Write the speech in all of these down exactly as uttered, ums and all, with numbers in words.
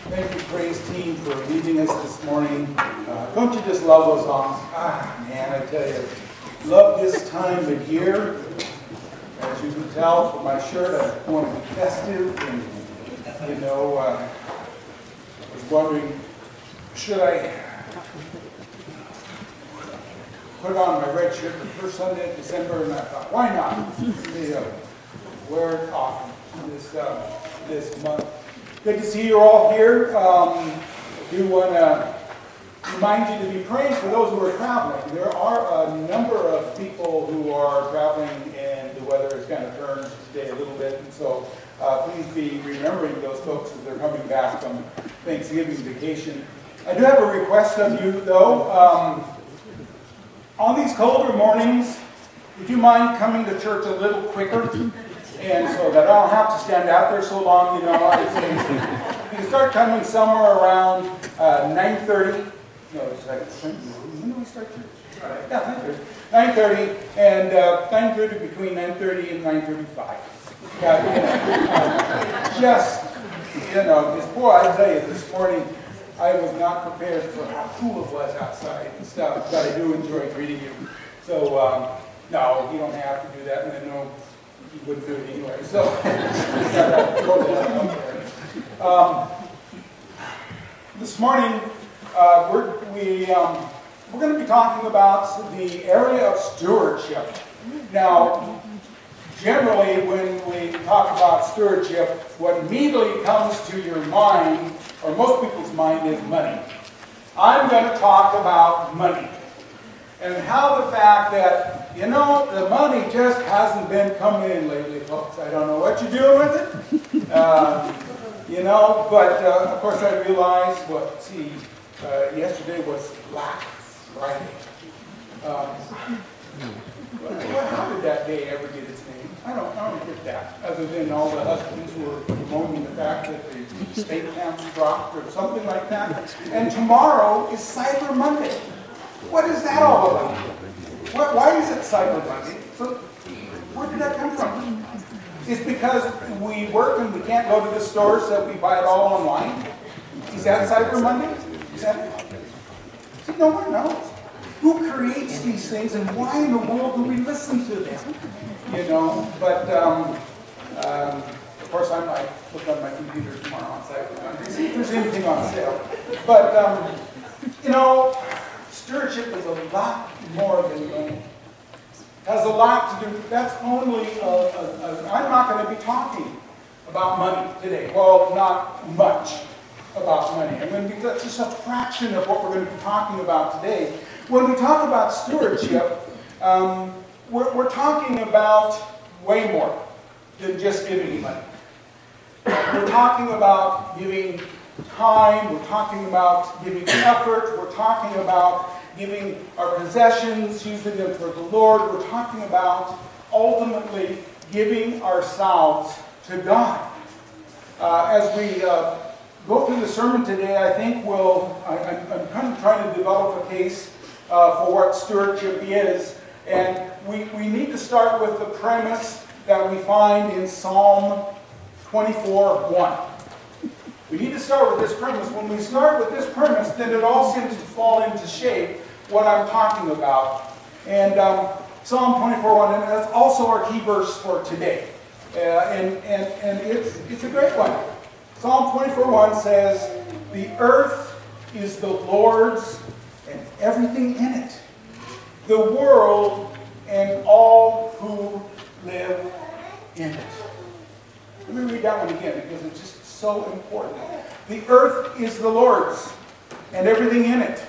Thank you, praise team, for leading us this morning. Uh, don't you just love those songs? Ah, man, I tell you, love this time of year. As you can tell from my shirt, I want to be festive, and, you know, uh, I was wondering, should I put on my red shirt the first Sunday of December? And I thought, why not? You know, wear it often this, uh, this month. Good to see you all here. Um, I do want to remind you to be praying for those who are traveling. There are a number of people who are traveling, and the weather has kind of turned today a little bit. And so uh, please be remembering those folks as they're coming back from Thanksgiving vacation. I do have a request of you, though. Um, on these colder mornings, would you mind coming to church a little quicker? And so that I don't have to stand out there so long, you know. I'd say you can start coming somewhere around uh, nine thirty. No, it's like, when do we start church? Right. Yeah, nine thirty. nine thirty, and uh, nine thirty, between nine thirty and nine thirty-five. Yeah, uh, just, you know, because boy, I tell you, this morning, I was not prepared for how cool it was outside and stuff, but I do enjoy greeting you. So, um, no, you don't have to do that, and I know you wouldn't do it anyway. So, um, this morning, uh, we're, we, um, we're going to be talking about the area of stewardship. Now, generally, when we talk about stewardship, what immediately comes to your mind, or most people's mind, is money. I'm going to talk about money. And how the fact that, you know, the money just hasn't been coming in lately, folks. I don't know what you're doing with it. Um, you know, but uh, of course I realize, well, see, uh, yesterday was Black Friday. Um, well, how did that day ever get its name? I don't, I don't get that. Other than all the husbands who are bemoaning the fact that the state stamps dropped or something like that. And tomorrow is Cyber Monday. What is that all about? What, why is it Cyber Monday? So, where did that come from? It's because we work and we can't go to the stores, so we buy it all online. Is that Cyber Monday? Is that? See, no one knows. Who creates these things, and why in the world do we listen to them? You know, but um, um, of course I might look on my computer tomorrow on Cyber Monday, see if there's anything on sale. But um, you know, stewardship is a lot more than money. Has a lot to do. That's only. A, a, a, I'm not going to be talking about money today. Well, not much about money. I'm going to be just a fraction of what we're going to be talking about today. When we talk about stewardship, um, we're, we're talking about way more than just giving money. We're talking about giving time. We're talking about giving effort. We're talking about giving our possessions, using them for the Lord. We're talking about ultimately giving ourselves to God. Uh, as we uh, go through the sermon today, I think we'll, I, I'm, I'm kind of trying to develop a case uh, for what stewardship is. And we, we need to start with the premise that we find in Psalm twenty-four one. We need to start with this premise. When we start with this premise, then it all seems to fall into shape what I'm talking about. And um, Psalm twenty-four one, and that's also our key verse for today. Uh, and and, and it's, it's a great one. Psalm twenty-four one says, "The earth is the Lord's and everything in it, the world and all who live in it." Let me read that one again because it's just so important. The earth is the Lord's and everything in it,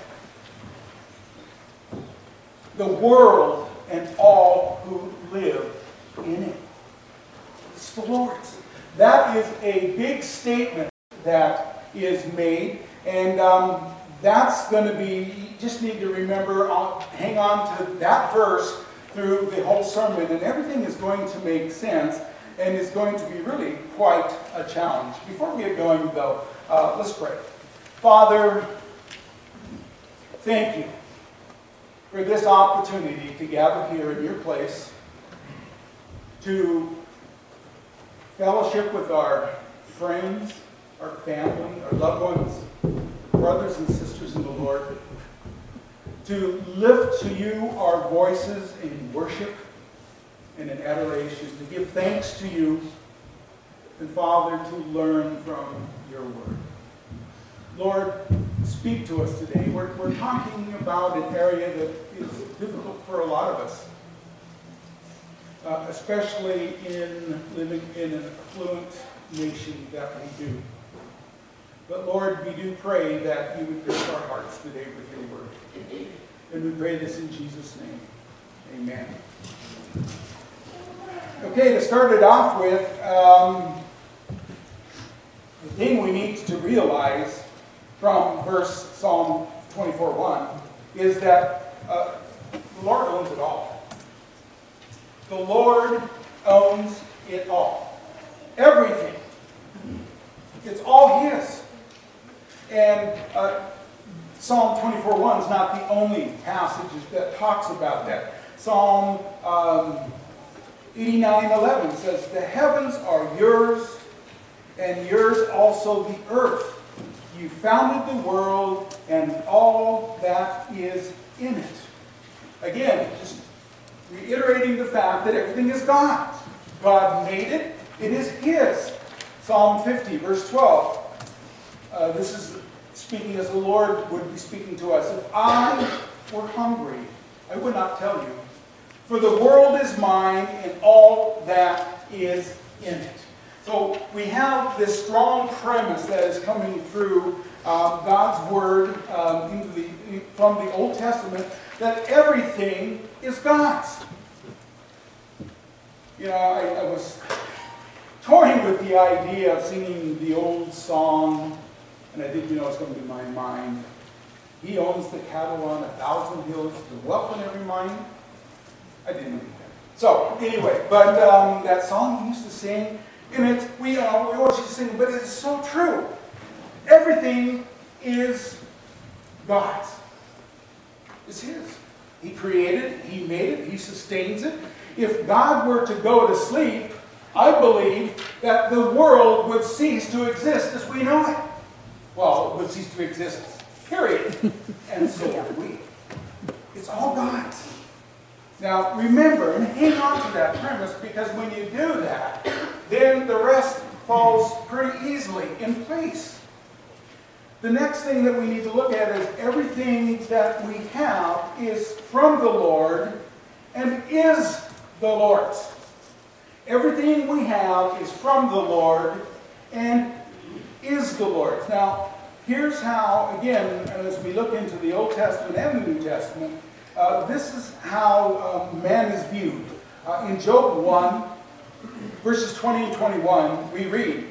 the world and all who live in it. It's the Lord's. That is a big statement that is made, and um, that's going to be, you just need to remember, uh, hang on to that verse through the whole sermon, and everything is going to make sense, and is going to be really quite a challenge. Before we get going, though, uh, let's pray. Father, thank you for this opportunity to gather here in your place to fellowship with our friends, our family, our loved ones, brothers and sisters in the Lord, to lift to you our voices in worship and in adoration, to give thanks to you, and Father, to learn from your word. Lord, speak to us today. We're, we're talking about an area that is difficult for a lot of us, uh, especially in living in an affluent nation that we do. But Lord, we do pray that you would pierce our hearts today with your word. And we pray this in Jesus' name. Amen. Okay, to start it off with, um, the thing we need to realize from verse Psalm twenty-four one is that uh, the Lord owns it all. The Lord owns it all. Everything. It's all His. And uh, Psalm twenty-four one is not the only passage that talks about that. Psalm um, eighty-nine eleven says, "The heavens are yours, and yours also the earth. You founded the world and all that is in it." Again, just reiterating the fact that everything is God's. God made it. It is His. Psalm fifty, verse twelve. Uh, this is speaking as the Lord would be speaking to us. "If I were hungry, I would not tell you. For the world is mine and all that is in it." So we have this strong premise that is coming through uh, God's Word um, into the, from the Old Testament, that everything is God's. You know, I, I was toying with the idea of singing the old song, and I didn't know it was going to be my mind. "He owns the cattle on a thousand hills, the wealth in every mine." I didn't read that. So, anyway, but um, that song he used to sing, and it's, we, uh, we always used to sing, but it's so true. Everything is God's. It's His. He created it, He made it, He sustains it. If God were to go to sleep, I believe that the world would cease to exist as we know it. Well, it would cease to exist, period. And so would we. It's all God's. Now, remember, and hang on to that premise, because when you do that, then the rest falls pretty easily in place. The next thing that we need to look at is everything that we have is from the Lord and is the Lord's. Everything we have is from the Lord and is the Lord's. Now, here's how, again, as we look into the Old Testament and the New Testament, uh, this is how um, man is viewed. Uh, in Job one, verses twenty and twenty-one, we read,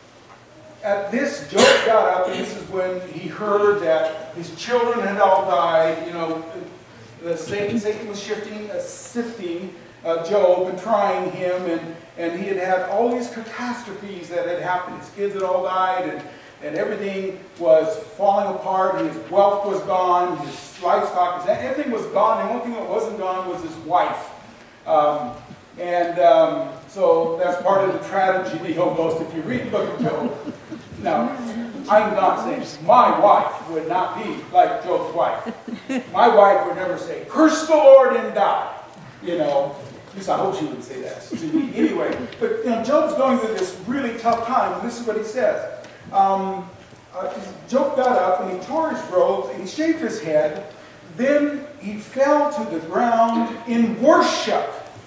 "At this, Job got up," and this is when he heard that his children had all died. You know, the Satan, Satan was shifting, uh, sifting uh, Job and trying him, and, and he had had all these catastrophes that had happened. His kids had all died, and, and everything was falling apart. His wealth was gone, his livestock, everything was gone. The only thing that wasn't gone was his wife. Um, and um, so that's part of the tragedy almost if you read the book of Job. Now, I'm not saying my wife would not be like Job's wife. My wife would never say, "Curse the Lord and die." You know, at least I hope she wouldn't say that to me anyway. But you know, Job's going through this really tough time, and this is what he says. Um, uh, Job got up and he tore his robes and he shaved his head. Then he fell to the ground in worship.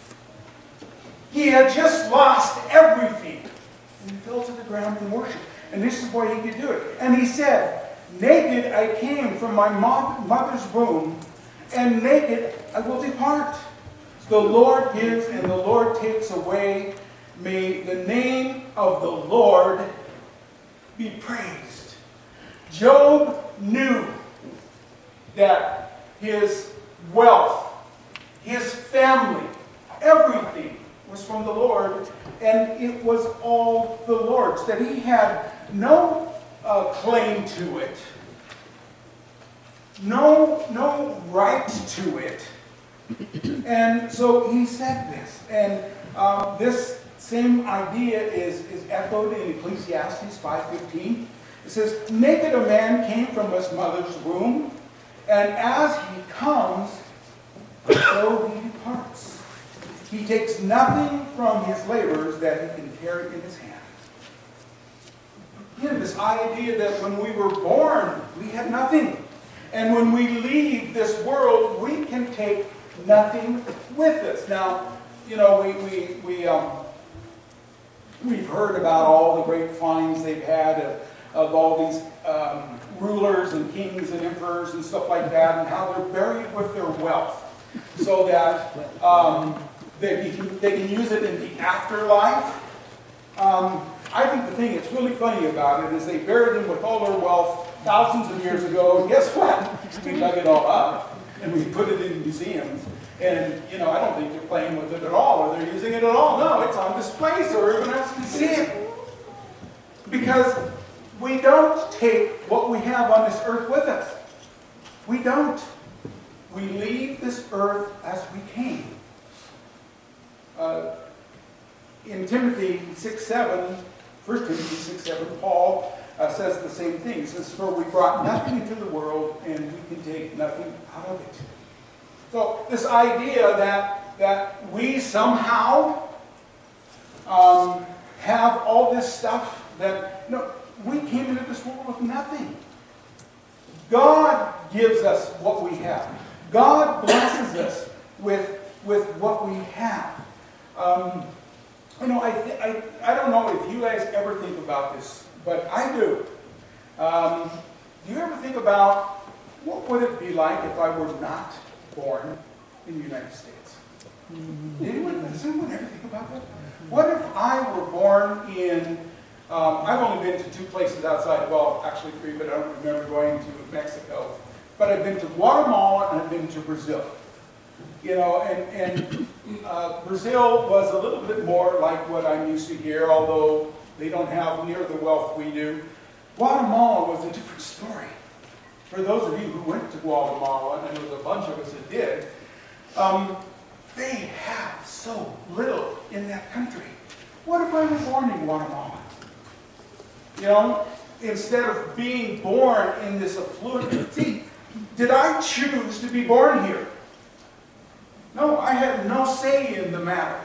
He had just lost everything. And he fell to the ground in worship. And this is why he could do it. And he said, "Naked I came from my mother's womb, and naked I will depart. The Lord gives and the Lord takes away. May the name of the Lord be praised." Job knew that his wealth, his family, everything was from the Lord, and it was all the Lord's, that he had no uh, claim to it, no, no right to it. And so he said this, and uh, this same idea is, is echoed in Ecclesiastes five fifteen. It says, naked a man came from his mother's womb, and as he comes, so he departs. He takes nothing from his labors that he can carry in his hand. You know, this idea that when we were born, we had nothing. And when we leave this world, we can take nothing with us. Now, you know, we, we, we, um, we've heard about all the great finds they've had of, of all these um, rulers and kings and emperors and stuff like that, and how they're buried with their wealth so that um, they, can, they can use it in the afterlife. Um, I think the thing that's really funny about it is they buried them with all their wealth thousands of years ago, and guess what? We dug it all up, and we put it in museums. And, you know, I don't think they're playing with it at all, or they're using it at all. No, it's on display so everyone else can see it. Because we don't take what we have on this earth with us. We don't. We leave this earth as we came. Uh, in Timothy six seven, First Timothy six seven, Paul uh, says the same thing. He says, for we brought nothing into the world, and we can take nothing out of it. So this idea that, that we somehow um, have all this stuff that, no, we came into this world with nothing. God gives us what we have. God blesses us with, with what we have. Um, you know, I, th I, I don't know if you guys ever think about this, but I do. Um, do you ever think about what would it be like if I were not born in the United States? Mm-hmm. Did anyone, does anyone ever think about that? What if I were born in, um, I've only been to two places outside, well, actually three, but I don't remember going to Mexico. But I've been to Guatemala and I've been to Brazil. You know, and, and uh, Brazil was a little bit more like what I'm used to here, although they don't have near the wealth we do. Guatemala was a different story. For those of you who went to Guatemala, and there was a bunch of us that did, um, they have so little in that country. What if I were born in Guatemala? You know, instead of being born in this affluent, see, did I choose to be born here? No, I had no say in the matter.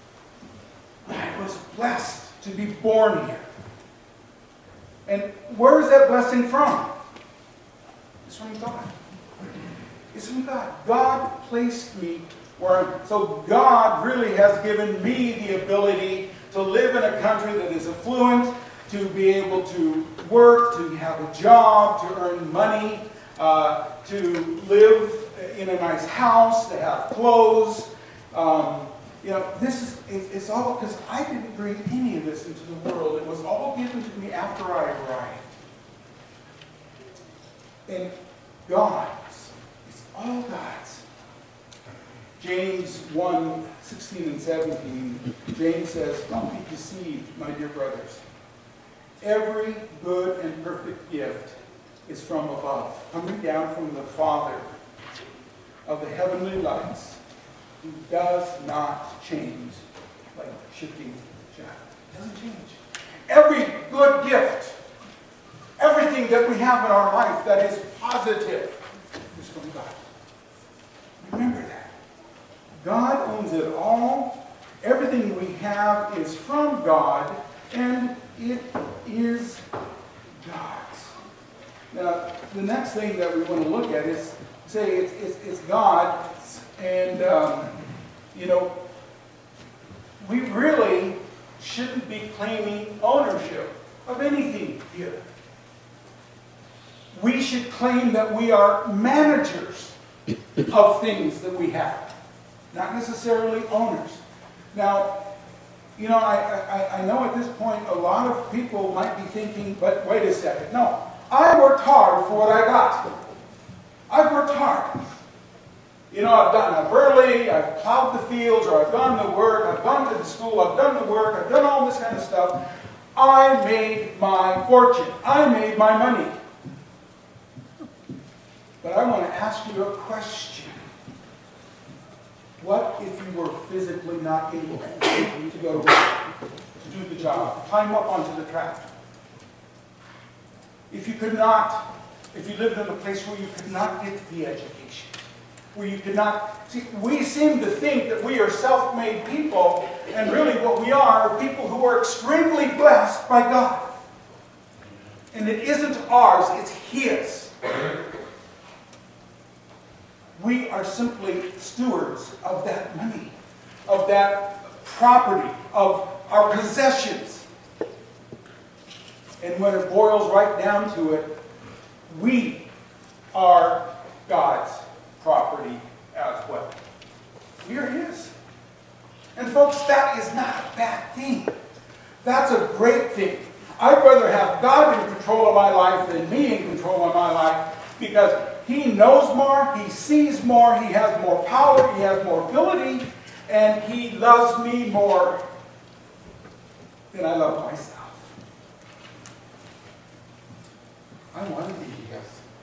I was blessed to be born here. And where is that blessing from? It's from God. It's from God. God placed me where I'm. So God really has given me the ability to live in a country that is affluent, to be able to work, to have a job, to earn money, uh, to live in a nice house, to have clothes. Um, you know, this is, it's, it's all because I didn't bring any of this into the world. It was all given to me after I arrived. And God's, it's all God's. James one, sixteen and seventeen, James says, don't be deceived, my dear brothers. Every good and perfect gift is from above, coming down from the Father of the heavenly lights, who does not change like shifting shadow. Doesn't change. Every good gift, everything that we have in our life that is positive, is from God. Remember that. God owns it all. Everything we have is from God, and it is God's. Now, the next thing that we want to look at is, say, it's, it's, it's God, and, um, you know, we really shouldn't be claiming ownership of anything here. We should claim that we are managers of things that we have, not necessarily owners. Now, you know, I, I, I know at this point a lot of people might be thinking, but wait a second. No, I worked hard for what I got. I've worked hard. You know, I've done I've early, I've plowed the fields, or I've done the work, I've gone to the school, I've done the work, I've done all this kind of stuff. I made my fortune. I made my money. But I want to ask you a question. What if you were physically not able to go to work, to do the job, to climb up onto the track? If you could not, if you lived in a place where you could not get the education, where you could not, see, we seem to think that we are self-made people, and really what we are are people who are extremely blessed by God. And it isn't ours, it's His. We are simply stewards of that money, of that property, of our possessions. And when it boils right down to it, we are God's property as well. We are His. And folks, that is not a bad thing. That's a great thing. I'd rather have God in control of my life than me in control of my life, because He knows more, He sees more, He has more power, He has more ability, and He loves me more than I love myself. I want to be His.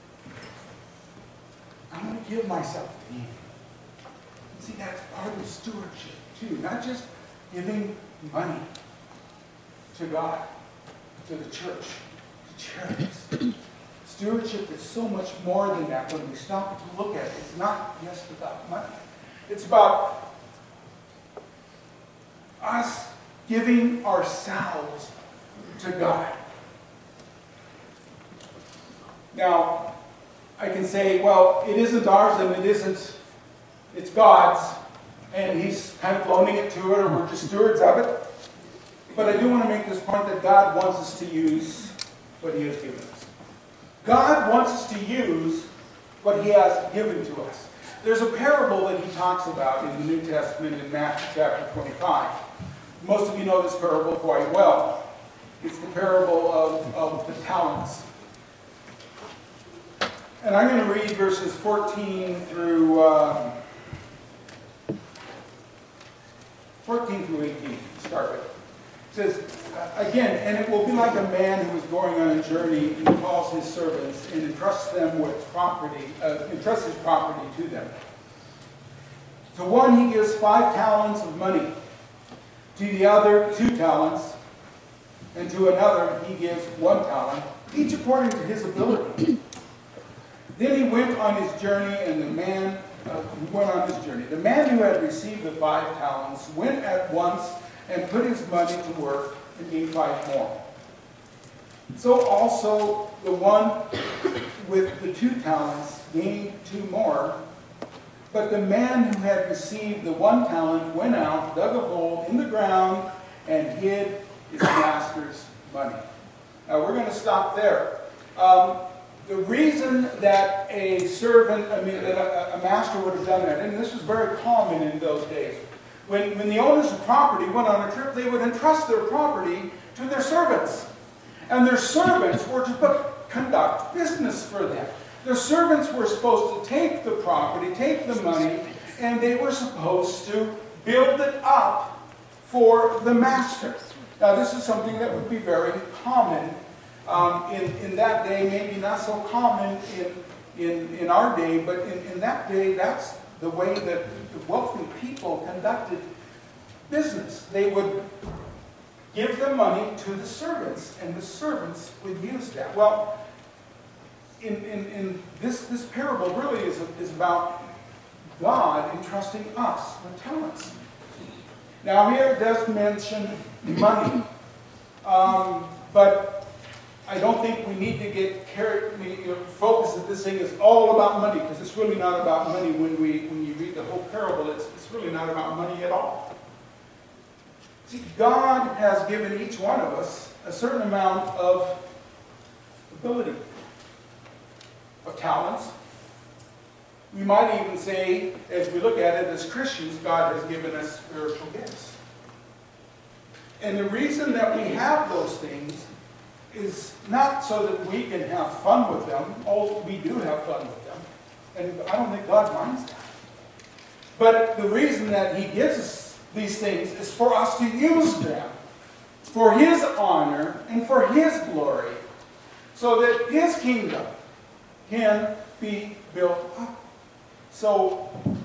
I want to give myself to Him. See, that's part of stewardship too. Not just giving money to God, to the church, to charities. Stewardship is so much more than that when we stop to look at it. It's not just about money. It's about us giving ourselves to God. Now, I can say, well, it isn't ours and it isn't, it's God's, and He's kind of loaning it to it, or we're just stewards of it. But I do want to make this point that God wants us to use what He has given us. God wants us to use what He has given to us. There's a parable that He talks about in the New Testament in Matthew chapter twenty-five. Most of you know this parable quite well. It's the parable of, of the talents. And I'm going to read verses fourteen through um, fourteen through eighteen to start with. It says, again, and it will be like a man who is going on a journey and calls his servants and entrusts them with property, uh, entrusts his property to them. To one he gives five talents of money, to the other two talents, and to another he gives one talent, each according to his ability. Then he went on his journey, and the man uh, went on his journey. The man who had received the five talents went at once and put his money to work and gained five more. So also the one with the two talents gained two more. But the man who had received the one talent went out, dug a hole in the ground, and hid his master's money. Now we're going to stop there. Um, the reason that a servant, I mean, that a, a master would have done that, and this was very common in those days. When, when the owners of property went on a trip, they would entrust their property to their servants. And their servants were to put, conduct business for them. Their servants were supposed to take the property, take the money, and they were supposed to build it up for the master. Now this is something that would be very common um, in, in that day, maybe not so common in, in, in our day, but in, in that day, that's the way that the wealthy people conducted business. They would give the money to the servants, and the servants would use that. Well, in, in, in this, this parable really is, is about God entrusting us with talents. Now here it does mention money, um, but I don't think we need to get carried, you know, focused that this thing is all about money, because it's really not about money. When we when you read the whole parable, it's, it's really not about money at all. See, God has given each one of us a certain amount of ability, of talents. We might even say, as we look at it as Christians, God has given us spiritual gifts. And the reason that we have those things is not so that we can have fun with them. Oh, we do have fun with them. And I don't think God minds that. But the reason that He gives us these things is for us to use them for His honor and for His glory, so that His kingdom can be built up. So we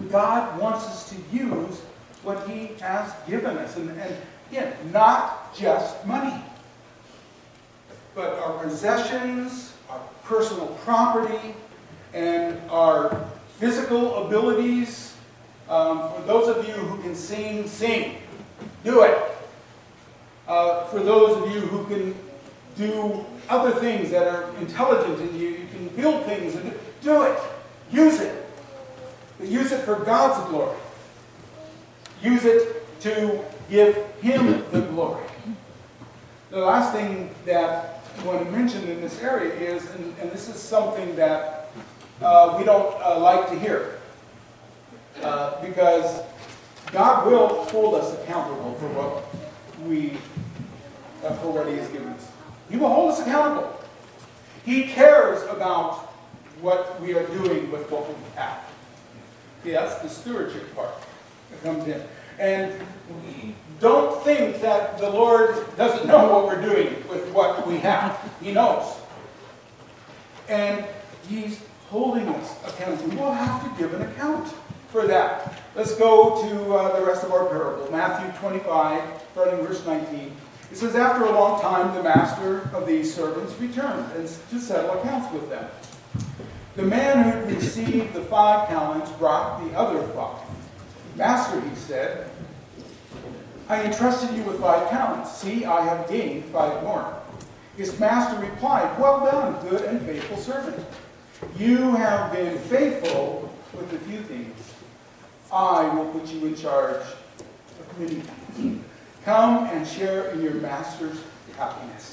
God wants us to use what he has given us. And, and again, not just money, but our possessions, our personal property, and our physical abilities. Um, for those of you who can sing, sing. Do it. Uh, for those of you who can do other things that are intelligent and you, you can build things, and do it. Use it. But use it for God's glory. Use it to give him the glory. The last thing that I want to mention in this area is, and, and this is something that uh, we don't uh, like to hear, uh, because God will hold us accountable for what we, uh, for what he has given us. He will hold us accountable. He cares about what we are doing with what we have. See, that's the stewardship part that comes in. And don't think that the Lord doesn't know what we're doing with what we have. He knows. And he's holding us accountable. We'll have to give an account for that. Let's go to uh, the rest of our parable. Matthew twenty-five, starting verse nineteen. It says, after a long time, the master of these servants returned and to settle accounts with them. The man who had received the five talents brought the other five. Master, he said, I entrusted you with five talents. See, I have gained five more. His master replied, well done, good and faithful servant. You have been faithful with a few things. I will put you in charge of many things. Come and share in your master's happiness.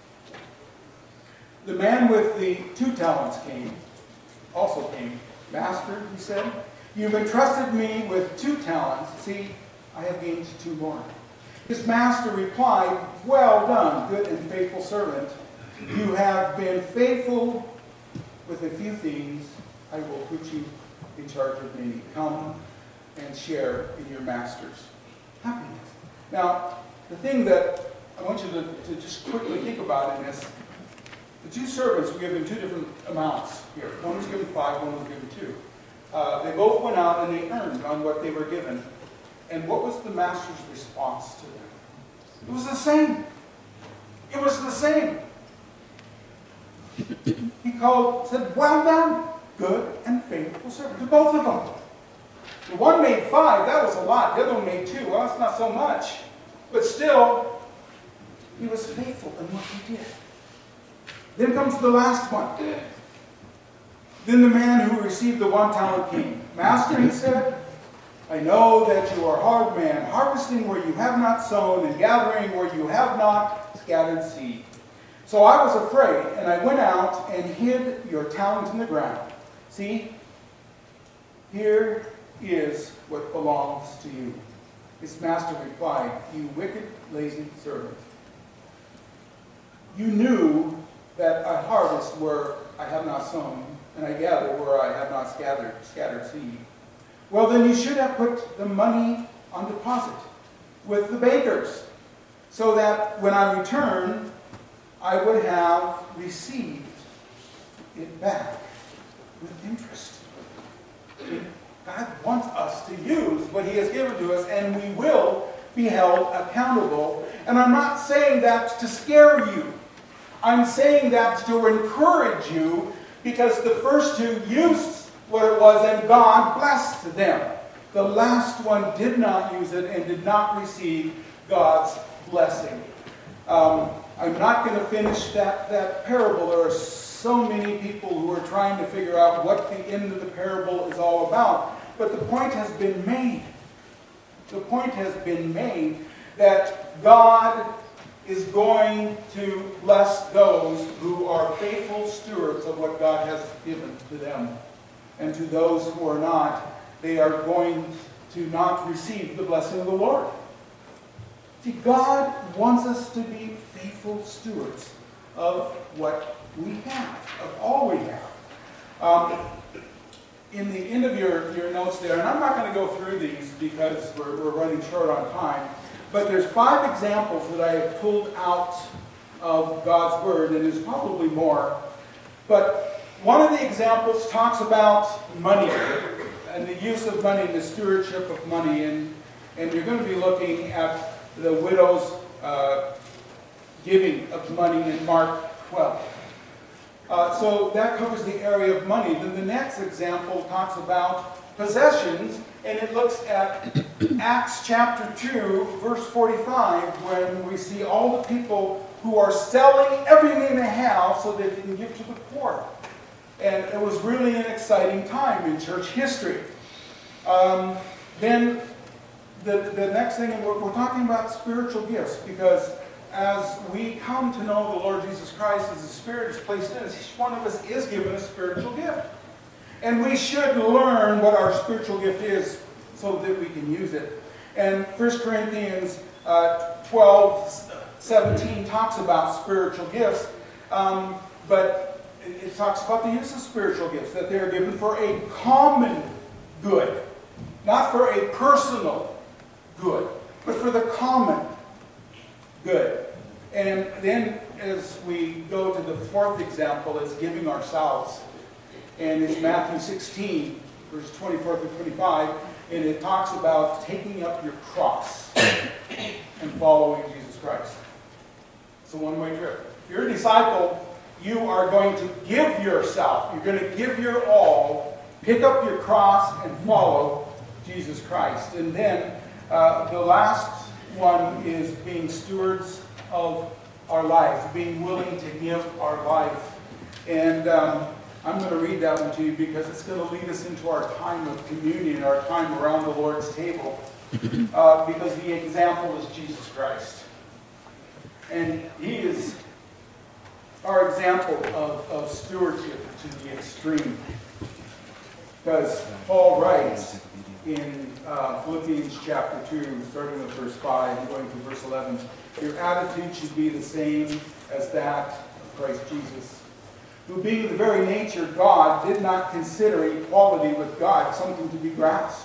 The man with the two talents came, also came. Master, he said, you've entrusted me with two talents. See, I have gained two more. His master replied, well done, good and faithful servant. You have been faithful with a few things. I will put you in charge of many. Come and share in your master's happiness. Now, the thing that I want you to, to just quickly think about in this, the two servants were given two different amounts here. One was given five, one was given two. Uh, they both went out and they earned on what they were given. And what was the master's response to them? It was the same. It was the same. He called, said, well done, good and faithful servant. To both of them. The one made five, that was a lot. The other one made two. Well, that's not so much. But still, he was faithful in what he did. Then comes the last one. Then the man who received the one talent came. Master, he said, I know that you are a hard man, harvesting where you have not sown and gathering where you have not scattered seed. So I was afraid, and I went out and hid your talent in the ground. See, here is what belongs to you. His master replied, you wicked, lazy servant. You knew that I harvest where I have not sown, and I gather where I have not scattered, scattered seed. Well, then you should have put the money on deposit with the bakers, so that when I return, I would have received it back with interest. God wants us to use what he has given to us, and we will be held accountable. And I'm not saying that to scare you. I'm saying that to encourage you, because the first two used what it was, and God blessed them. The last one did not use it and did not receive God's blessing. Um, I'm not going to finish that, that parable. There are so many people who are trying to figure out what the end of the parable is all about. But the point has been made. The point has been made that God is going to bless those who are faithful stewards of what God has given to them. And to those who are not, they are going to not receive the blessing of the Lord. See, God wants us to be faithful stewards of what we have, of all we have. Um, in the end of your, your notes there, and I'm not going to go through these because we're, we're running short on time, but there's five examples that I have pulled out of God's Word, and there's probably more. But one of the examples talks about money. and the use of money, the stewardship of money, and, and you're going to be looking at the widow's uh, giving of money in Mark twelve. Uh, so that covers the area of money. Then the next example talks about possessions, and it looks at Acts chapter two, verse forty-five, when we see all the people who are selling everything they have so they can give to the poor. And it was really an exciting time in church history. Um, then the, the next thing, we're, we're talking about spiritual gifts, because as we come to know the Lord Jesus Christ, as the Spirit is placed in us, each one of us is given a spiritual gift. And we should learn what our spiritual gift is so that we can use it. And First Corinthians uh, twelve, seventeen talks about spiritual gifts, um, but it, it talks about the use of spiritual gifts, that they are given for a common good, not for a personal good, but for the common good. And then as we go to the fourth example, it's giving ourselves. And it's Matthew sixteen, verses twenty-four through twenty-five, and it talks about taking up your cross and following Jesus Christ. It's a one-way trip. If you're a disciple, you are going to give yourself. You're going to give your all, pick up your cross, and follow Jesus Christ. And then uh, the last one is being stewards of our lives, being willing to give our life. And um, I'm going to read that one to you because it's going to lead us into our time of communion, our time around the Lord's table. Uh, because the example is Jesus Christ. And He is our example of, of stewardship to the extreme. Because Paul writes in uh, Philippians chapter two, starting with verse five and going through verse eleven, your attitude should be the same as that of Christ Jesus, who being the very nature God, did not consider equality with God something to be grasped,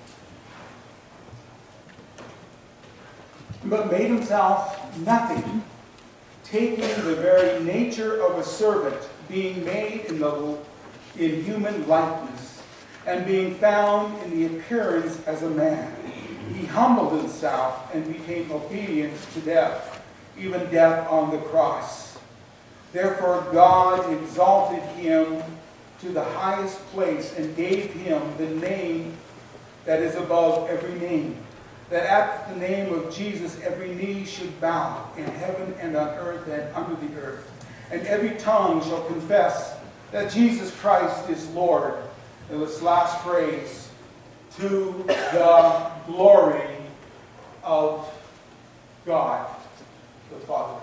but made himself nothing, taking the very nature of a servant, being made in the in human likeness, and being found in the appearance as a man. He humbled himself and became obedient to death, even death on the cross. Therefore God exalted him to the highest place and gave him the name that is above every name, that at the name of Jesus every knee should bow in heaven and on earth and under the earth, and every tongue shall confess that Jesus Christ is Lord. And this last phrase, to the glory of God the Father.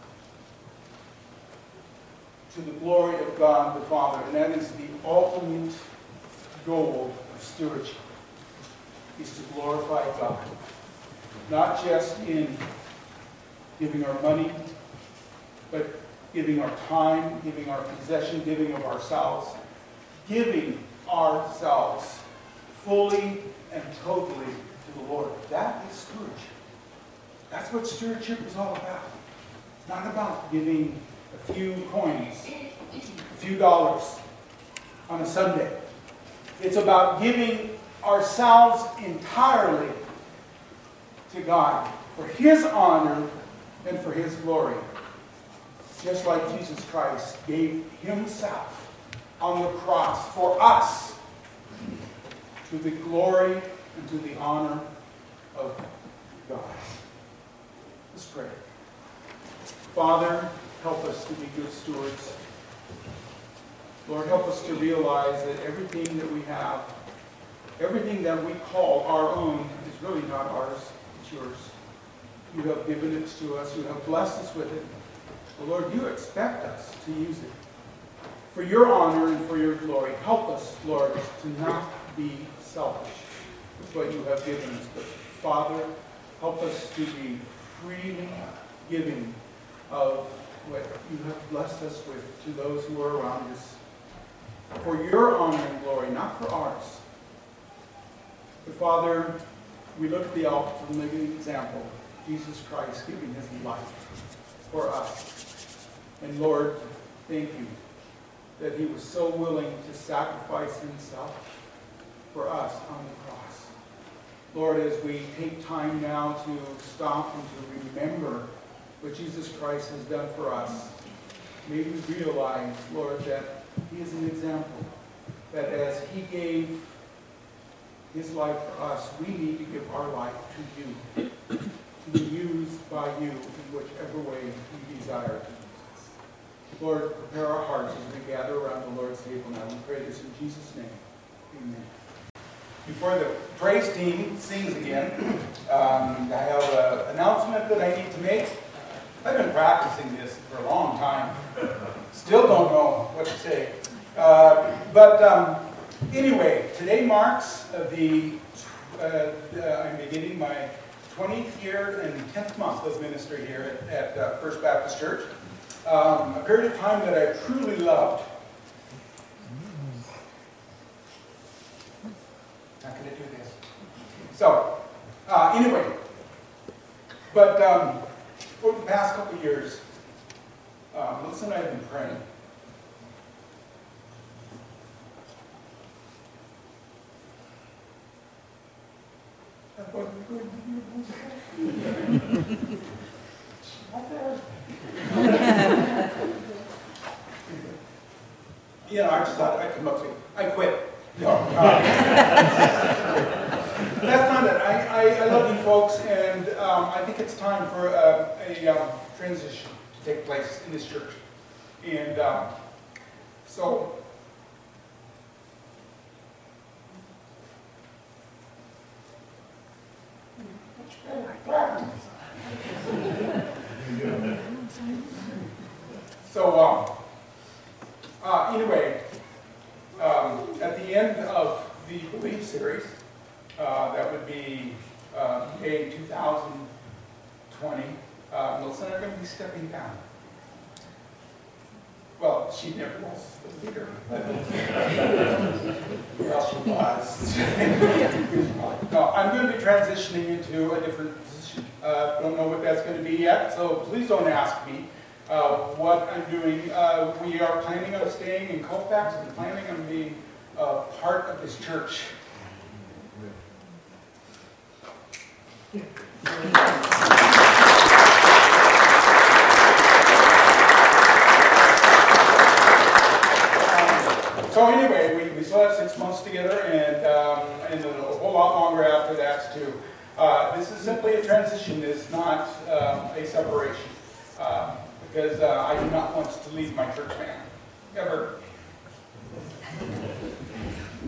To the glory of God the Father. And that is the ultimate goal of stewardship, is to glorify God. Not just in giving our money, but giving our time, giving our possession, giving of ourselves, giving ourselves fully and totally to the Lord. That is stewardship. That's what stewardship is all about. It's not about giving a few coins, a few dollars on a Sunday. It's about giving ourselves entirely to God for His honor and for His glory. Just like Jesus Christ gave Himself on the cross for us, to the glory and to the honor of God. Let's pray. Father, help us to be good stewards. Lord, help us to realize that everything that we have, everything that we call our own, is really not ours, it's yours. You have given it to us. You have blessed us with it. But Lord, you expect us to use it for your honor and for your glory. Help us, Lord, to not be selfish with what you have given us. But Father, help us to be freely giving of what you have blessed us with to those who are around us. For your honor and glory, not for ours. But Father, we look at the ultimate living example, Jesus Christ giving His life for us. And Lord, thank you that He was so willing to sacrifice Himself for us on the cross. Lord, as we take time now to stop and to remember what Jesus Christ has done for us, may we realize, Lord, that he is an example, that as he gave his life for us, we need to give our life to you, to be used by you in whichever way you desire to use us. Lord, prepare our hearts as we gather around the Lord's table now. We pray this in Jesus' name. Amen. Before the praise team sings again, um, I have an announcement that I need to make. I've been practicing this for a long time. Still don't know what to say. Uh, but um, anyway, today marks uh, the, uh, uh, I'm beginning my twentieth year and tenth month of ministry here at, at uh, First Baptist Church. Um, a period of time that I truly loved. How can I do this? So, uh, anyway, but um, over the past couple of years, uh, Melissa and I have been praying. That wasn't good. You know, I just thought I'd come up and say, I quit. No. Uh, that's not it. I, I, I love you folks, and um, I think it's time for uh, a um, transition to take place in this church. And um, so, so um, uh, anyway, um, at the end of the Believe series, uh, that would be uh, May two thousand twenty, uh, Melissa and I are going to be stepping down. Well, she never was the leader. Well, she was. No, I'm going to be transitioning into a different position. Uh, don't know what that's going to be yet, so please don't ask me uh, what I'm doing. Uh, we are planning on staying in Colfax and planning on being uh, part of this church. So anyway, we, we still have six months together, and um, and a whole lot longer after that too. Uh, this is simply a transition. It's not um, a separation, uh, because uh, I do not want to leave my church man ever.